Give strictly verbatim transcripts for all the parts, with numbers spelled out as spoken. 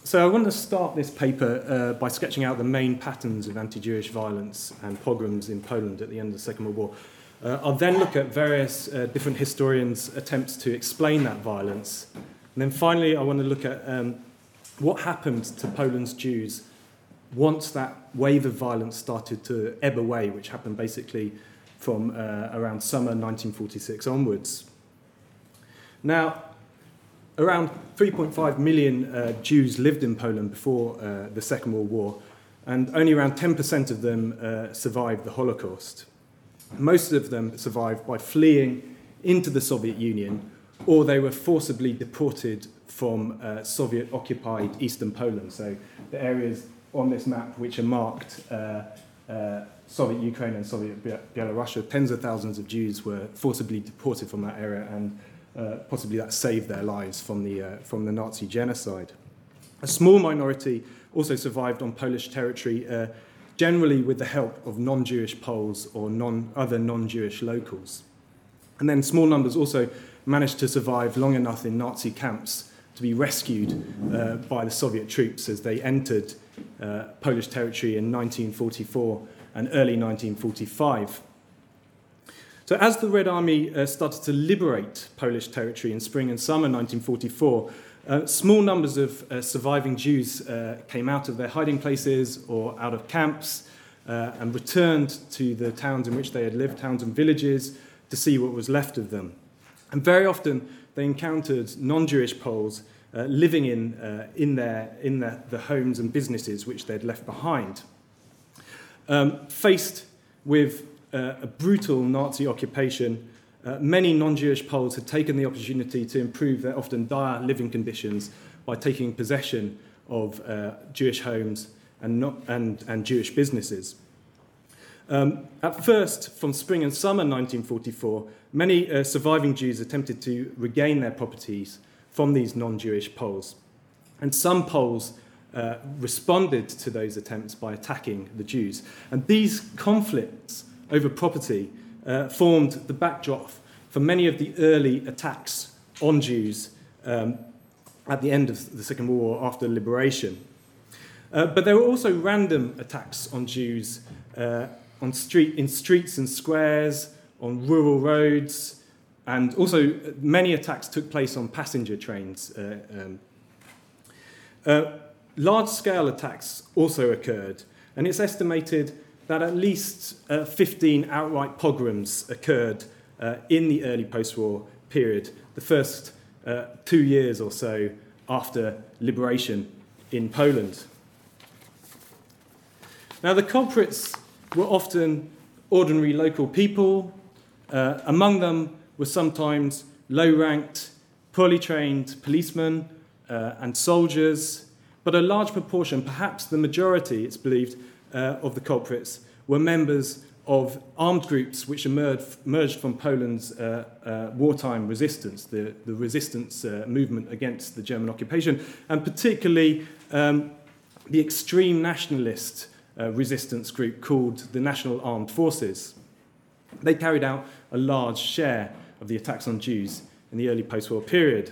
So I want to start this paper uh, by sketching out the main patterns of anti-Jewish violence and pogroms in Poland at the end of the Second World War. Uh, I'll then look at various uh, different historians' attempts to explain that violence. And then finally, I want to look at um, what happened to Poland's Jews once that wave of violence started to ebb away, which happened basically from uh, around summer nineteen forty-six onwards. Now, around three point five million uh, Jews lived in Poland before uh, the Second World War, and only around ten percent of them uh, survived the Holocaust. Most of them survived by fleeing into the Soviet Union, or they were forcibly deported from uh, Soviet-occupied eastern Poland, so the areas on this map which are marked uh, uh, Soviet Ukraine and Soviet Belarus. Tens of thousands of Jews were forcibly deported from that area, and uh, possibly that saved their lives from the, uh, from the Nazi genocide. A small minority also survived on Polish territory, uh, generally with the help of non-Jewish Poles or non, other non-Jewish locals. And then small numbers also managed to survive long enough in Nazi camps to be rescued uh, by the Soviet troops as they entered uh, Polish territory in nineteen forty-four and early nineteen forty-five. So as the Red Army uh, started to liberate Polish territory in spring and summer nineteen forty-four, uh, small numbers of uh, surviving Jews uh, came out of their hiding places or out of camps uh, and returned to the towns in which they had lived, towns and villages, to see what was left of them. And very often they encountered non-Jewish Poles uh, living in, uh, in, their, in their, the homes and businesses which they'd left behind. Um, faced with uh, a brutal Nazi occupation, uh, many non-Jewish Poles had taken the opportunity to improve their often dire living conditions by taking possession of uh, Jewish homes and, not, and, and Jewish businesses. Um, at first, from spring and summer nineteen forty-four, many uh, surviving Jews attempted to regain their properties from these non-Jewish Poles. And some Poles uh, responded to those attempts by attacking the Jews. And these conflicts over property uh, formed the backdrop for many of the early attacks on Jews um, at the end of the Second World War after liberation. Uh, but there were also random attacks on Jews uh, on street, in streets and squares, on rural roads, and also many attacks took place on passenger trains. Uh, um, uh, large-scale attacks also occurred, and it's estimated that at least uh, fifteen outright pogroms occurred uh, in the early post-war period, the first uh, two years or so after liberation in Poland. Now, the culprits were often ordinary local people. Uh, among them were sometimes low-ranked, poorly trained policemen uh, and soldiers, but a large proportion, perhaps the majority, it's believed, uh, of the culprits were members of armed groups which emerged, emerged from Poland's uh, uh, wartime resistance, the, the resistance uh, movement against the German occupation, and particularly um, the extreme nationalist Uh, resistance group called the National Armed Forces. They carried out a large share of the attacks on Jews in the early post-war period.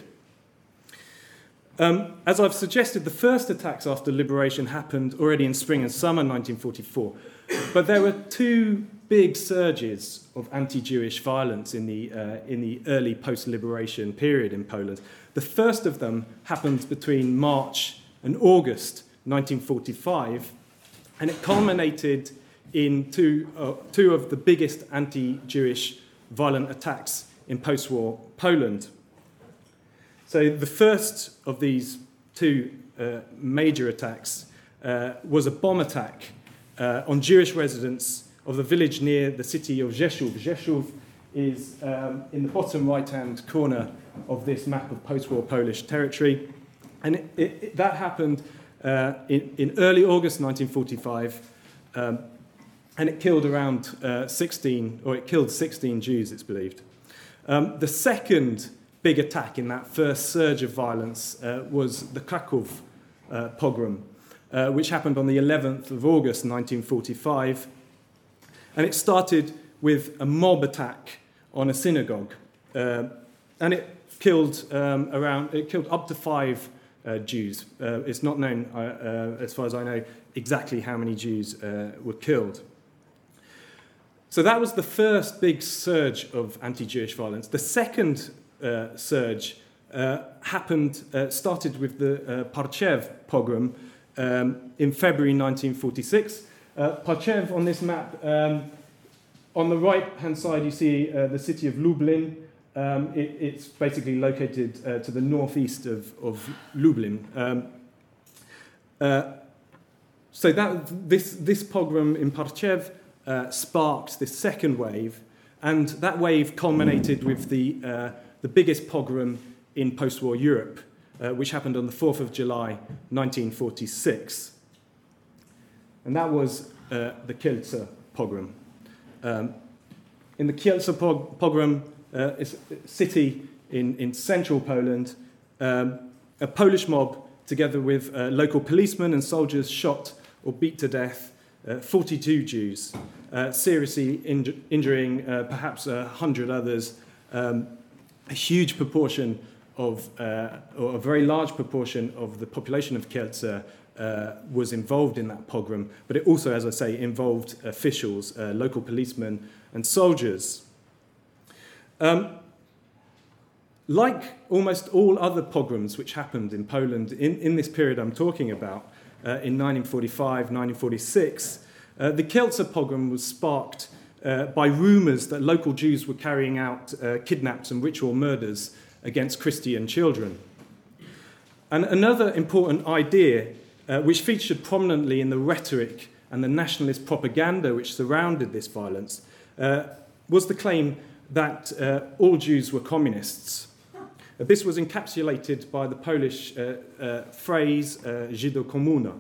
Um, as I've suggested, the first attacks after liberation happened already in spring and summer nineteen forty-four, but there were two big surges of anti-Jewish violence in the, uh, in the early post-liberation period in Poland. The first of them happened between March and August nineteen forty-five, and it culminated in two, uh, two of the biggest anti-Jewish violent attacks in post-war Poland. So the first of these two uh, major attacks uh, was a bomb attack uh, on Jewish residents of the village near the city of Rzeszów. Rzeszów is um, in the bottom right-hand corner of this map of post-war Polish territory. And it, it, it, that happened Uh, in, in early August nineteen forty-five, um, and it killed around uh, sixteen, or it killed sixteen Jews, it's believed. Um, the second big attack in that first surge of violence uh, was the Kraków uh, pogrom, uh, which happened on the eleventh of August nineteen forty-five, and it started with a mob attack on a synagogue, uh, and it killed um, around it killed up to five uh, Jews. Uh, it's not known, uh, uh, as far as I know, exactly how many Jews uh, were killed. So that was the first big surge of anti-Jewish violence. The second uh, surge uh, happened, uh, started with the uh, Parchev pogrom um, in February nineteen forty-six. Uh, Parchev on this map, um, on the right-hand side you see uh, the city of Lublin. Um, it, it's basically located uh, to the northeast of, of Lublin. Um, uh, so that this, this pogrom in Parchev uh, sparked this second wave, and that wave culminated with the, uh, the biggest pogrom in post-war Europe, uh, which happened on the fourth of July nineteen forty-six. And that was uh, the Kielce pogrom. Um, in the Kielce pog- pogrom, uh, it's a city in, in central Poland, um, a Polish mob, together with uh, local policemen and soldiers, shot or beat to death uh, forty-two Jews, uh, seriously inj- injuring uh, perhaps a hundred others. Um, a huge proportion of, uh, or a very large proportion of the population of Kielce Uh, was involved in that pogrom, but it also, as I say, involved officials, uh, local policemen and soldiers. Um, like almost all other pogroms which happened in Poland in, in this period I'm talking about, uh, in nineteen forty-five, nineteen forty-six, uh, the Kielce pogrom was sparked uh, by rumours that local Jews were carrying out uh, kidnaps and ritual murders against Christian children. And another important idea Uh, which featured prominently in the rhetoric and the nationalist propaganda which surrounded this violence, uh, was the claim that uh, all Jews were communists. Uh, this was encapsulated by the Polish uh, uh, phrase uh, Żydokomuna.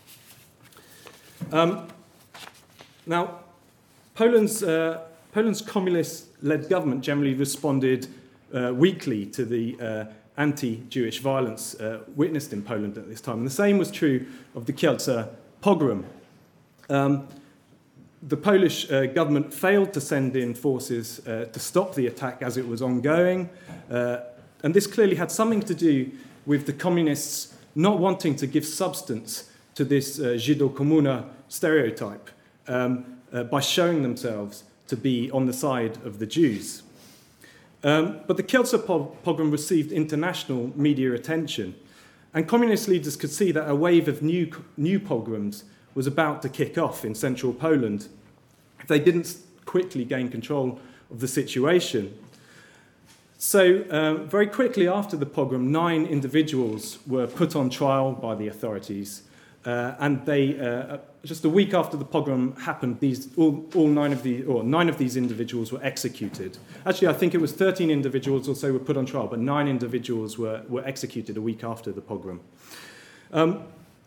Um, now, Poland's, uh, Poland's communist-led government generally responded uh, weakly to the uh, anti-Jewish violence uh, witnessed in Poland at this time. And the same was true of the Kielce pogrom. Um, the Polish uh, government failed to send in forces uh, to stop the attack as it was ongoing. Uh, and this clearly had something to do with the communists not wanting to give substance to this uh, Żydokomuna stereotype um, uh, by showing themselves to be on the side of the Jews. Um, but the Kielce pogrom received international media attention, and communist leaders could see that a wave of new, new pogroms was about to kick off in central Poland if they didn't quickly gain control of the situation. So um, very quickly after the pogrom, nine individuals were put on trial by the authorities, uh, and they uh, just a week after the pogrom happened, these all, all nine of the or nine of these individuals were executed. Actually, I think it was thirteen individuals or so were put on trial, but nine individuals were, were executed a week after the pogrom. Um,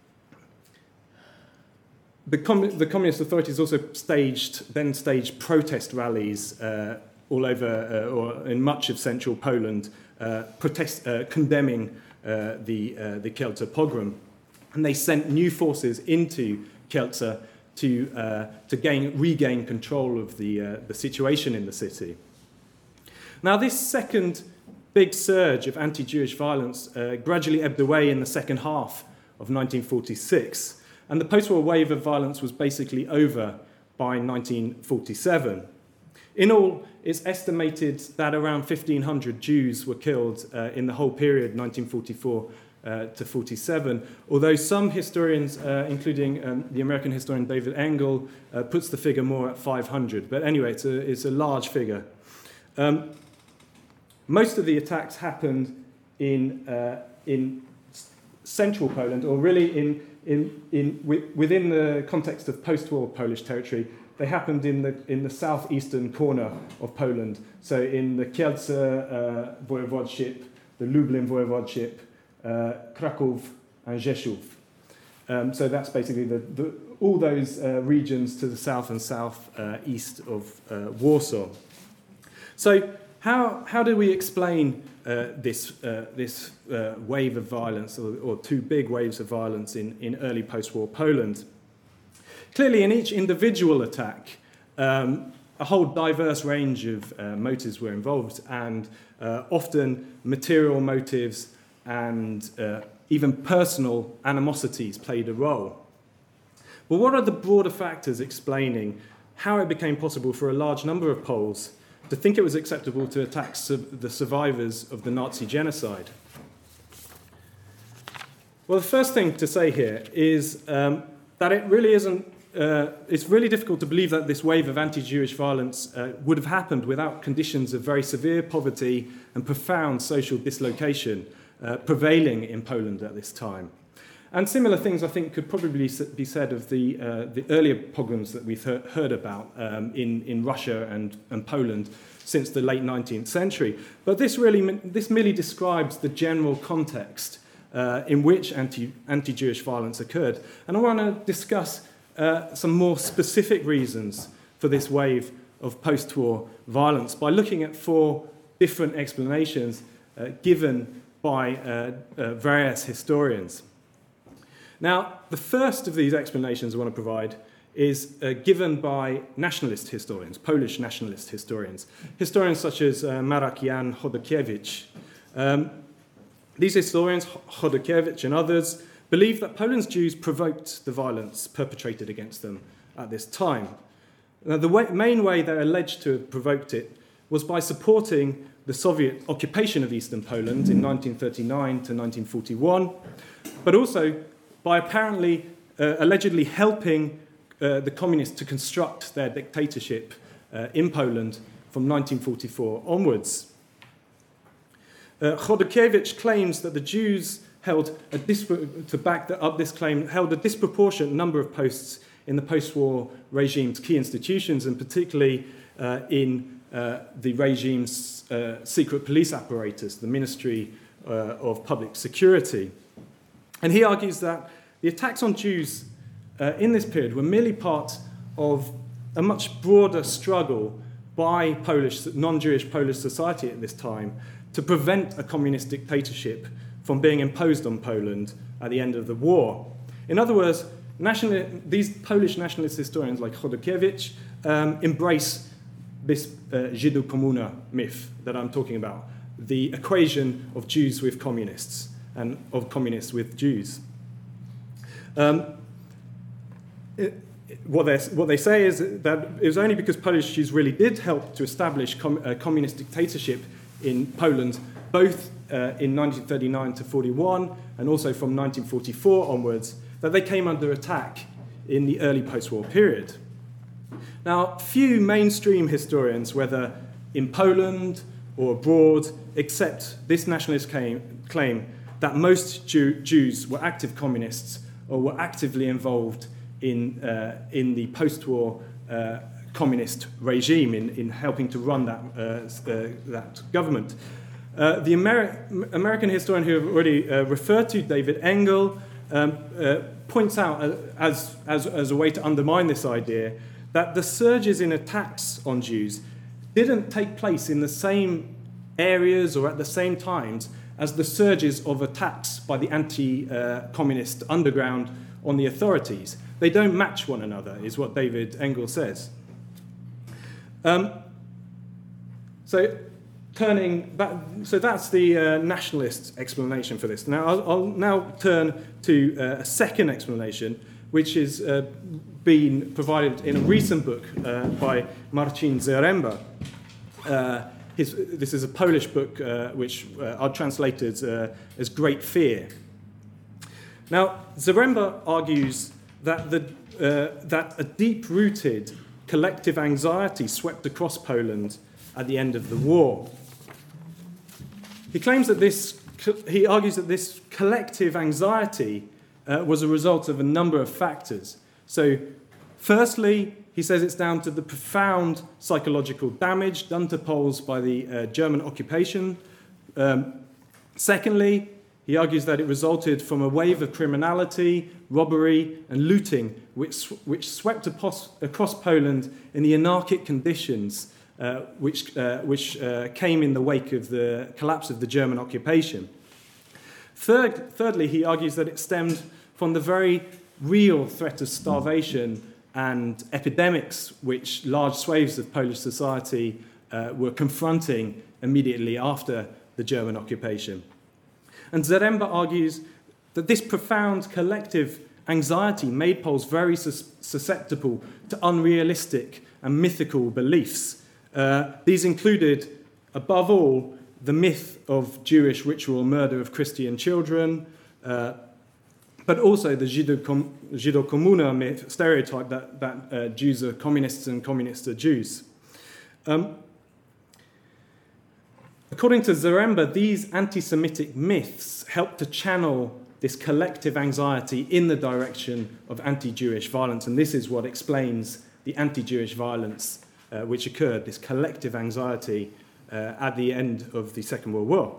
the, com- the communist authorities also staged then staged protest rallies uh, all over uh, or in much of central Poland, uh, protest uh, condemning uh, the uh, the Kielce pogrom, and they sent new forces into Kielce to uh, to gain regain control of the uh, the situation in the city. Now, this second big surge of anti-Jewish violence uh, gradually ebbed away in the second half of nineteen forty-six, and the post-war wave of violence was basically over by nineteen forty-seven. In all, it's estimated that around fifteen hundred Jews were killed uh, in the whole period, nineteen forty-four Uh, to forty-seven, although some historians, uh, including um, the American historian David Engel, uh, puts the figure more at five hundred. But anyway, it's a, it's a large figure. Um, most of the attacks happened in, uh, in central Poland, or really in, in, in, within the context of post-war Polish territory. They happened in the, in the southeastern corner of Poland, so in the Kielce uh, voivodeship, the Lublin voivodeship, Uh, Kraków and Rzeszów. Um, so that's basically the, the, all those uh, regions to the south and south uh, east of uh, Warsaw. So how, how do we explain uh, this, uh, this uh, wave of violence, or, or two big waves of violence in, in early post-war Poland? Clearly, in each individual attack, um, a whole diverse range of uh, motives were involved, and uh, often material motives and uh, even personal animosities played a role. But what are the broader factors explaining how it became possible for a large number of Poles to think it was acceptable to attack the survivors of the Nazi genocide? Well, the first thing to say here is um, that it really isn't, uh, it's really difficult to believe that this wave of anti-Jewish violence uh, would have happened without conditions of very severe poverty and profound social dislocation uh, prevailing in Poland at this time. And similar things, I think, could probably be said of the, uh, the earlier pogroms that we've he- heard about um, in, in Russia and, and Poland since the late nineteenth century. But this really, this merely describes the general context uh, in which anti, anti-Jewish violence occurred. And I want to discuss uh, some more specific reasons for this wave of post-war violence by looking at four different explanations uh, given by uh, uh, various historians. Now, the first of these explanations I want to provide is uh, given by nationalist historians, Polish nationalist historians, historians such as uh, Marek Jan Chodokiewicz. Um, these historians, Chodokiewicz and others, believe that Poland's Jews provoked the violence perpetrated against them at this time. Now, the way, main way they're alleged to have provoked it was by supporting the Soviet occupation of Eastern Poland in nineteen thirty-nine to nineteen forty-one, but also by apparently, uh, allegedly helping uh, the communists to construct their dictatorship uh, in Poland from nineteen forty-four onwards. Uh, Chodokiewicz claims that the Jews held, a dispro- to back the, up this claim, held a disproportionate number of posts in the post-war regime's key institutions, and particularly uh, in uh, the regime's uh, secret police apparatus, the Ministry uh, of Public Security. And he argues that the attacks on Jews uh, in this period were merely part of a much broader struggle by Polish, non-Jewish Polish society at this time to prevent a communist dictatorship from being imposed on Poland at the end of the war. In other words, national, these Polish nationalist historians like Chodokiewicz um, embrace this uh, Żydo-komuna myth that I'm talking about, the equation of Jews with communists and of communists with Jews. Um, it, what, what they say is that it was only because Polish Jews really did help to establish com- a communist dictatorship in Poland, both uh, in nineteen thirty-nine to forty-one and also from nineteen forty-four onwards, that they came under attack in the early post-war period. Now, few mainstream historians, whether in Poland or abroad, accept this nationalist claim, claim that most Jew, Jews were active communists or were actively involved in, uh, in the post-war uh, communist regime, in, in helping to run that, uh, uh, that government. Uh, the Ameri- American historian who I've already uh, referred to, David Engel, um, uh, points out, uh, as, as, as a way to undermine this idea, that the surges in attacks on Jews didn't take place in the same areas or at the same times as the surges of attacks by the anti-communist underground on the authorities. They don't match one another, is what David Engel says. Um, so, turning back, so that's the uh, nationalist explanation for this. Now, I'll, I'll now turn to uh, a second explanation, which is uh, been provided in a recent book uh, by Marcin Zaremba. Uh, his, this is a Polish book uh, which uh, are translated uh, as Great Fear. Now, Zaremba argues that, the, uh, that a deep-rooted collective anxiety swept across Poland at the end of the war. He claims that this, he argues that this collective anxiety uh, was a result of a number of factors. So, firstly, he says it's down to the profound psychological damage done to Poles by the uh, German occupation. Um, secondly, he argues that it resulted from a wave of criminality, robbery, and looting which, which swept across Poland in the anarchic conditions uh, which, uh, which uh, came in the wake of the collapse of the German occupation. Third, thirdly, he argues that it stemmed from the very real threat of starvation and epidemics which large swathes of Polish society uh, were confronting immediately after the German occupation. And Zaremba argues that this profound collective anxiety made Poles very sus- susceptible to unrealistic and mythical beliefs. Uh, these included, above all, the myth of Jewish ritual murder of Christian children, uh, but also the Żydo-Komuna myth, stereotype that, that uh, Jews are communists and communists are Jews. Um, according to Zaremba, these anti-Semitic myths helped to channel this collective anxiety in the direction of anti-Jewish violence, and this is what explains the anti-Jewish violence uh, which occurred, this collective anxiety uh, at the end of the Second World War.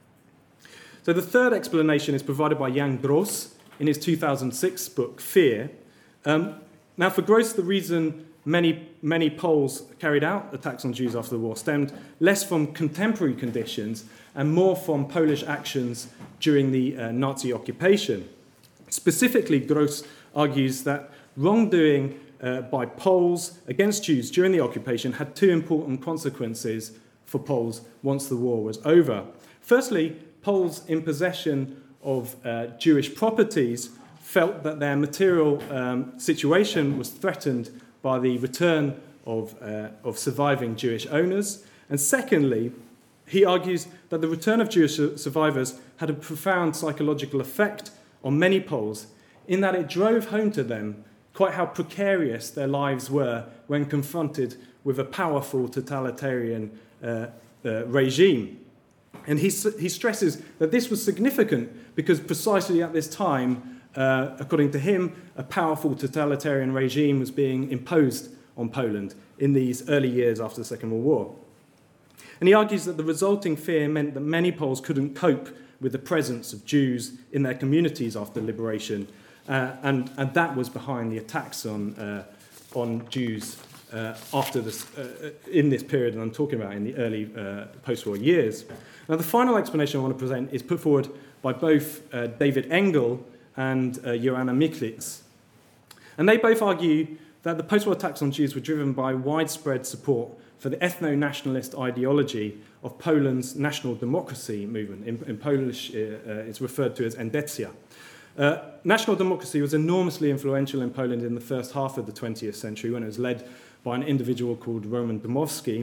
So the third explanation is provided by Jan Gross in his two thousand six book, Fear. Um, now, for Gross, the reason many, many Poles carried out attacks on Jews after the war stemmed less from contemporary conditions and more from Polish actions during the uh, Nazi occupation. Specifically, Gross argues that wrongdoing uh, by Poles against Jews during the occupation had two important consequences for Poles once the war was over. Firstly, Poles in possession of uh, Jewish properties felt that their material um, situation was threatened by the return of, uh, of surviving Jewish owners. And secondly, he argues that the return of Jewish survivors had a profound psychological effect on many Poles in that it drove home to them quite how precarious their lives were when confronted with a powerful totalitarian uh, uh, regime. And he, he stresses that this was significant because precisely at this time, uh, according to him, a powerful totalitarian regime was being imposed on Poland in these early years after the Second World War. And he argues that the resulting fear meant that many Poles couldn't cope with the presence of Jews in their communities after liberation, uh, and, and that was behind the attacks on, uh, on Jews uh, after this, uh, in this period that I'm talking about, in the early uh, post-war years. Now, the final explanation I want to present is put forward by both uh, David Engel and uh, Joanna Miklitz. And they both argue that the post-war attacks on Jews were driven by widespread support for the ethno-nationalist ideology of Poland's national democracy movement. In, in Polish, uh, uh, it's referred to as Endecja. Uh, national democracy was enormously influential in Poland in the first half of the twentieth century when it was led by an individual called Roman Dmowski.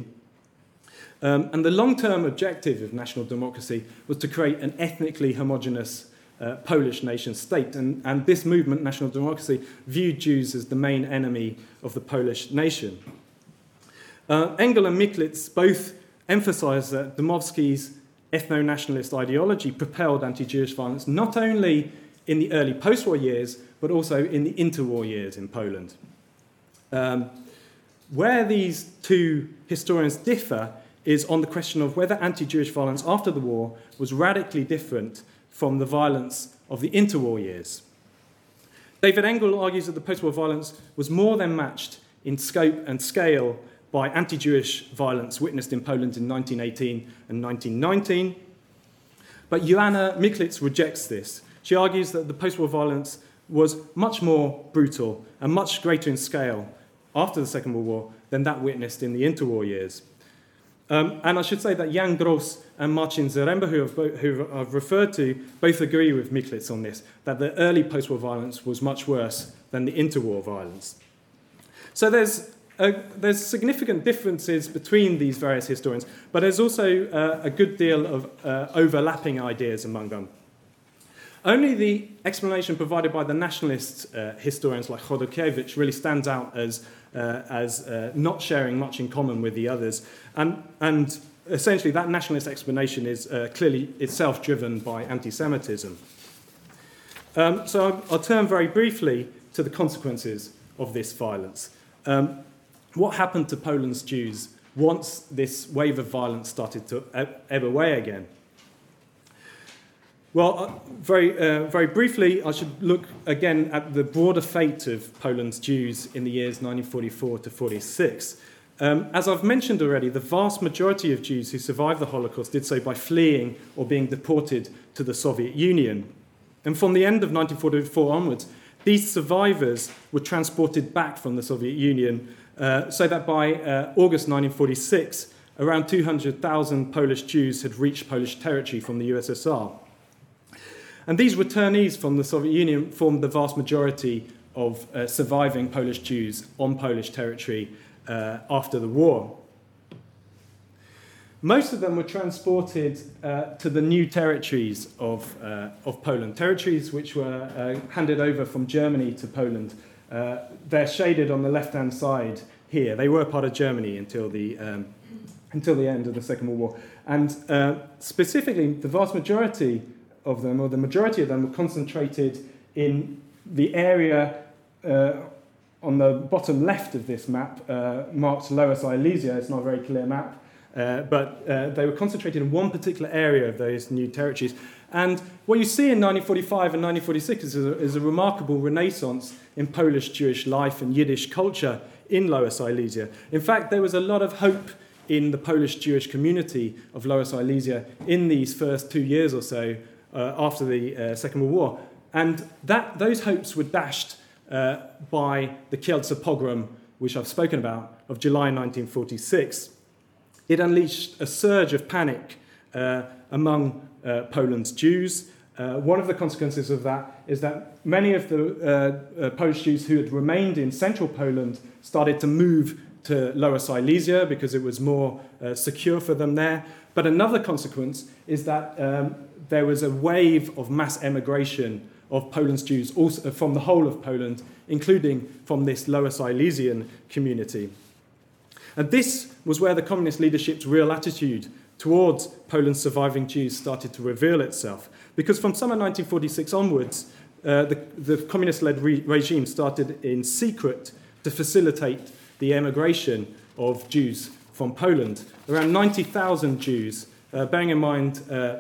Um, and the long-term objective of national democracy was to create an ethnically homogenous uh, Polish nation-state. And, and this movement, national democracy, viewed Jews as the main enemy of the Polish nation. Uh, Engel and Miklitz both emphasised that Dmowski's ethno-nationalist ideology propelled anti-Jewish violence not only in the early post-war years, but also in the interwar years in Poland. Um, where these two historians differ is on the question of whether anti-Jewish violence after the war was radically different from the violence of the interwar years. David Engel argues that the post-war violence was more than matched in scope and scale by anti-Jewish violence witnessed in Poland in nineteen eighteen and nineteen nineteen. But Joanna Miklitz rejects this. She argues that the post-war violence was much more brutal and much greater in scale after the Second World War than that witnessed in the interwar years. Um, and I should say that Jan Gross and Marcin Zaremba, who I've, who I've referred to, both agree with Miklitz on this, that the early post-war violence was much worse than the interwar violence. So there's Uh, there's significant differences between these various historians, but there's also uh, a good deal of uh, overlapping ideas among them. Only the explanation provided by the nationalist uh, historians like Chodorkiewicz really stands out as, uh, as uh, not sharing much in common with the others. And, and essentially that nationalist explanation is uh, clearly itself driven by anti-Semitism. Um, so I'll, I'll turn very briefly to the consequences of this violence. Um, What happened to Poland's Jews once this wave of violence started to ebb away again? Well, uh, very, uh, very briefly, I should look again at the broader fate of Poland's Jews in the years nineteen forty-four to forty-six. Um, as I've mentioned already, the vast majority of Jews who survived the Holocaust did so by fleeing or being deported to the Soviet Union. And from the end of nineteen forty-four onwards, these survivors were transported back from the Soviet Union, Uh, so that by uh, August nineteen forty-six, around two hundred thousand Polish Jews had reached Polish territory from the U S S R. And these returnees from the Soviet Union formed the vast majority of uh, surviving Polish Jews on Polish territory uh, after the war. Most of them were transported uh, to the new territories of, uh, of Poland, territories which were uh, handed over from Germany to Poland. Uh, they're shaded on the left-hand side here. They were part of Germany until the, um, until the end of the Second World War. And uh, specifically, the vast majority of them, or the majority of them, were concentrated in the area uh, on the bottom left of this map, uh, marked Lower Silesia. It's not a very clear map, uh, but uh, they were concentrated in one particular area of those new territories. And what you see in nineteen forty-five and nineteen forty-six is a, is a remarkable renaissance in Polish Jewish life and Yiddish culture in Lower Silesia. In fact, there was a lot of hope in the Polish Jewish community of Lower Silesia in these first two years or so uh, after the uh, Second World War. And that, those hopes were dashed uh, by the Kielce pogrom, which I've spoken about, of July nineteen forty-six. It unleashed a surge of panic uh, among uh, Poland's Jews. Uh, one of the consequences of that is that many of the uh, uh, Polish Jews who had remained in central Poland started to move to Lower Silesia because it was more uh, secure for them there. But another consequence is that um, there was a wave of mass emigration of Poland's Jews also from the whole of Poland, including from this Lower Silesian community. And this was where the communist leadership's real attitude towards Poland's surviving Jews started to reveal itself. Because from summer nineteen forty-six onwards, uh, the, the communist-led re- regime started in secret to facilitate the emigration of Jews from Poland. Around ninety thousand Jews, uh, bearing in mind uh,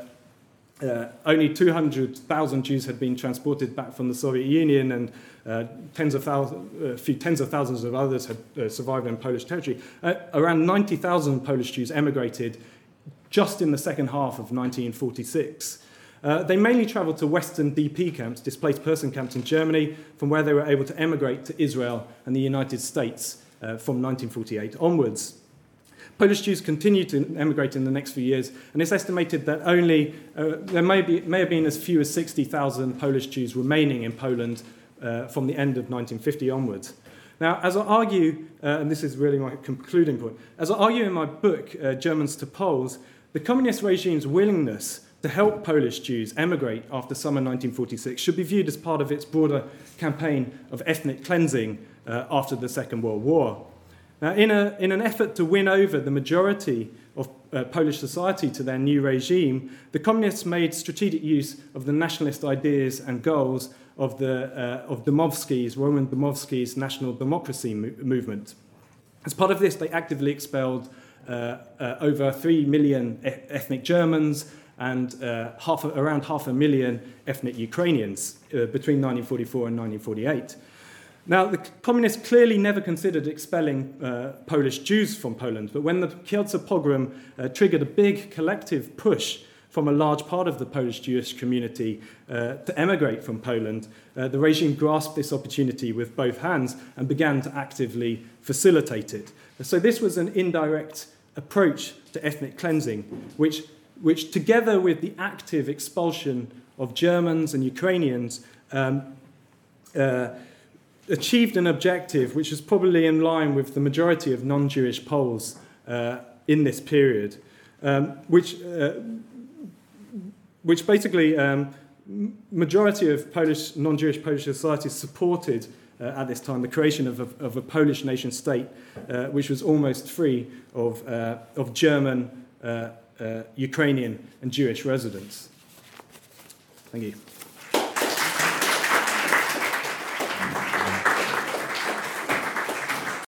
uh, only two hundred thousand Jews had been transported back from the Soviet Union, and uh, tens of thousands, a few tens of thousands of others had uh, survived in Polish territory. Uh, around ninety thousand Polish Jews emigrated just in the second half of nineteen forty-six. Uh, they mainly travelled to Western D P camps, displaced person camps in Germany, from where they were able to emigrate to Israel and the United States uh, from nineteen forty-eight onwards. Polish Jews continued to emigrate in the next few years, and it's estimated that only uh, there may, be, may have been as few as sixty thousand Polish Jews remaining in Poland uh, from the end of nineteen fifty onwards. Now, as I argue, uh, and this is really my concluding point, as I argue in my book, uh, Germans to Poles, the communist regime's willingness to help Polish Jews emigrate after summer nineteen forty-six should be viewed as part of its broader campaign of ethnic cleansing uh, after the Second World War. Now, in, a, in an effort to win over the majority of uh, Polish society to their new regime, the communists made strategic use of the nationalist ideas and goals of, the, uh, of Dmowski's, Roman Dmowski's national democracy mo- movement. As part of this, they actively expelled uh, uh, over three million e- ethnic Germans and uh, half a, around half a million ethnic Ukrainians uh, between nineteen forty-four and nineteen forty-eight. Now, the communists clearly never considered expelling uh, Polish Jews from Poland, but when the Kielce pogrom uh, triggered a big collective push from a large part of the Polish Jewish community uh, to emigrate from Poland, uh, the regime grasped this opportunity with both hands and began to actively facilitate it. So this was an indirect approach to ethnic cleansing, which, which together with the active expulsion of Germans and Ukrainians, um, uh, achieved an objective which is probably in line with the majority of non-Jewish Poles uh, in this period, um, which, uh, which basically um, majority of Polish non-Jewish Polish society supported uh, at this time the creation of a, of a Polish nation state, uh, which was almost free of, uh, of German, uh, uh, Ukrainian and Jewish residents. Thank you.